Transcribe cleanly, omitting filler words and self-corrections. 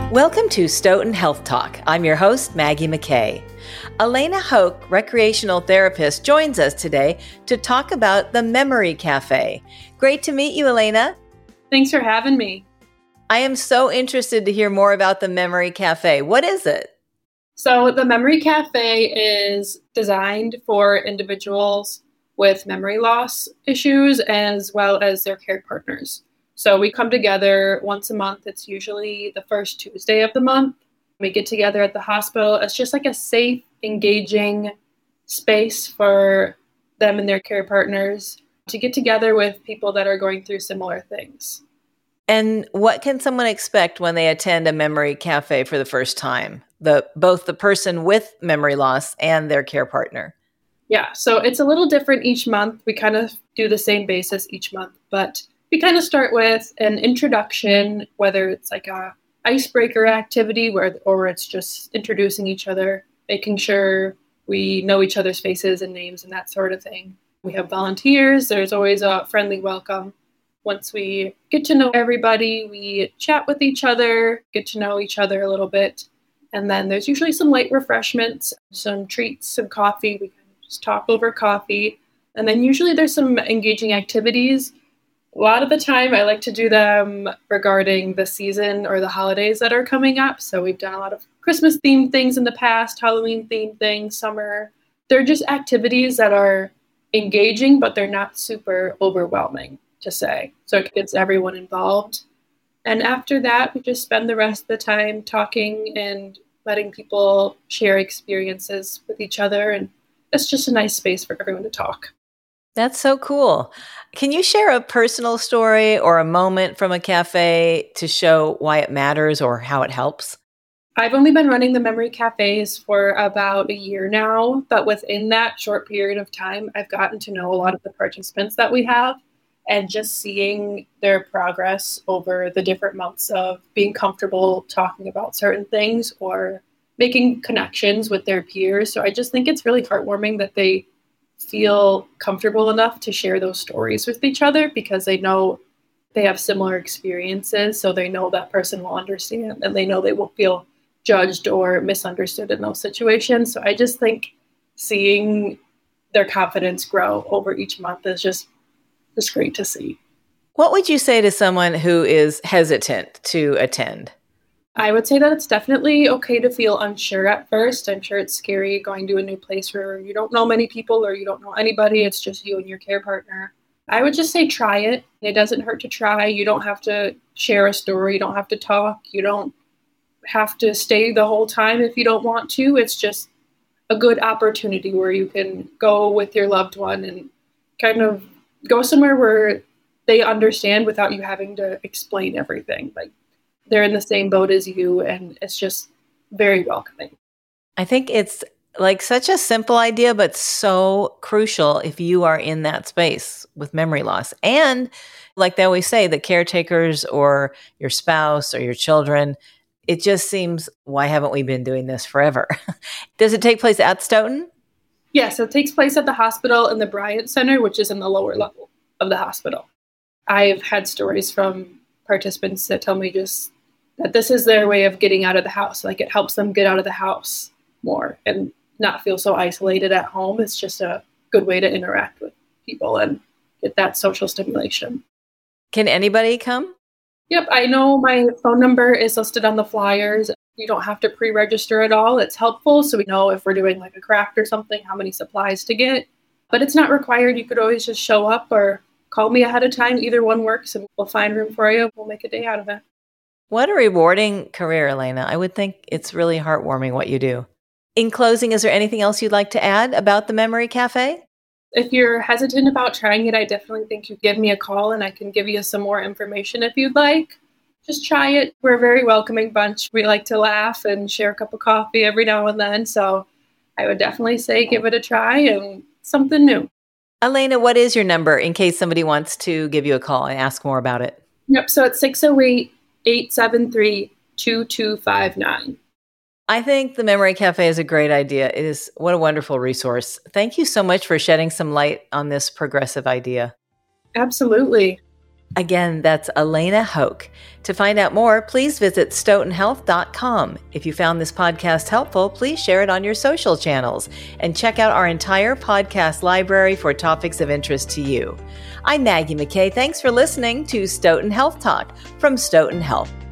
Welcome to Stoughton Health Talk. I'm your host, Maggie McKay. Elena Hoke, recreational therapist, joins us today to talk about the Memory Cafe. Great to meet you, Elena. Thanks for having me. I am so interested to hear more about the Memory Cafe. What is it? So the Memory Cafe is designed for individuals with memory loss issues as well as their care partners. So we come together once a month. It's usually the first Tuesday of the month. We get together at the hospital. It's just like a safe, engaging space for them and their care partners to get together with people that are going through similar things. And what can someone expect when they attend a Memory Cafe for the first time? Both the person with memory loss and their care partner. Yeah, so it's a little different each month. We kind of do the same basis each month, but we kind of start with an introduction, whether it's like a icebreaker activity or it's just introducing each other, making sure we know each other's faces and names and that sort of thing. We have volunteers. There's always a friendly welcome. Once we get to know everybody, we chat with each other, get to know each other a little bit. And then there's usually some light refreshments, some treats, some coffee. We kind of just talk over coffee. And then usually there's some engaging activities. A lot of the time I like to do them regarding the season or the holidays that are coming up. So we've done a lot of Christmas themed things in the past, Halloween themed things, summer. They're just activities that are engaging, but they're not super overwhelming to say. So it gets everyone involved. And after that, we just spend the rest of the time talking and letting people share experiences with each other. And it's just a nice space for everyone to talk. That's so cool. Can you share a personal story or a moment from a cafe to show why it matters or how it helps? I've only been running the Memory Cafes for about a year now, but within that short period of time, I've gotten to know a lot of the participants that we have, and just seeing their progress over the different months of being comfortable talking about certain things or making connections with their peers. So I just think it's really heartwarming that they feel comfortable enough to share those stories with each other because they know they have similar experiences. So they know that person will understand and they know they won't feel judged or misunderstood in those situations. So I just think seeing their confidence grow over each month is just great to see. What would you say to someone who is hesitant to attend? I would say that it's definitely okay to feel unsure at first. I'm sure it's scary going to a new place where you don't know many people or you don't know anybody. It's just you and your care partner. I would just say try it. It doesn't hurt to try. You don't have to share a story. You don't have to talk. You don't have to stay the whole time if you don't want to. It's just a good opportunity where you can go with your loved one and kind of go somewhere where they understand without you having to explain everything. Like they're in the same boat as you, and it's just very welcoming. I think it's like such a simple idea, but so crucial if you are in that space with memory loss. And like they always say, the caretakers or your spouse or your children, it just seems, why haven't we been doing this forever? Does it take place at Stoughton? Yes, it takes place at the hospital in the Bryant Center, which is in the lower level of the hospital. I've had stories from participants that tell me just that this is their way of getting out of the house. Like it helps them get out of the house more and not feel so isolated at home. It's just a good way to interact with people and get that social stimulation. Can anybody come? Yep, I know my phone number is listed on the flyers. You don't have to pre-register at all. It's helpful so we know if we're doing like a craft or something, how many supplies to get. But it's not required. You could always just show up or call me ahead of time. Either one works and we'll find room for you. We'll make a day out of it. What a rewarding career, Elena. I would think it's really heartwarming what you do. In closing, is there anything else you'd like to add about the Memory Cafe? If you're hesitant about trying it, I definitely think you give me a call and I can give you some more information if you'd like. Just try it. We're a very welcoming bunch. We like to laugh and share a cup of coffee every now and then. So I would definitely say give it a try and something new. Elena, what is your number in case somebody wants to give you a call and ask more about it? Yep. So it's 608-873-2259. I think the Memory Cafe is a great idea. It is what a wonderful resource. Thank you so much for shedding some light on this progressive idea. Absolutely. Again, that's Elena Hoke. To find out more, please visit stoughtonhealth.com. If you found this podcast helpful, please share it on your social channels and check out our entire podcast library for topics of interest to you. I'm Maggie McKay. Thanks for listening to Stoughton Health Talk from Stoughton Health.